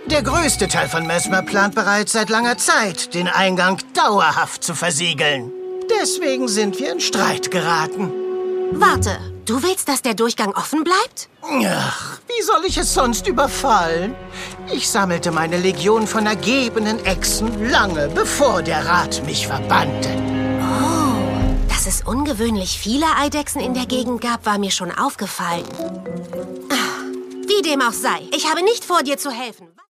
Der größte Teil von Mesmer plant bereits seit langer Zeit, den Eingang dauerhaft zu versiegeln. Deswegen sind wir in Streit geraten. Warte, du willst, dass der Durchgang offen bleibt? Ach, wie soll ich es sonst überfallen? Ich sammelte meine Legion von ergebenen Echsen lange, bevor der Rat mich verbannte. Oh, dass es ungewöhnlich viele Eidechsen in der Gegend gab, war mir schon aufgefallen. Wie dem auch sei, ich habe nicht vor, dir zu helfen.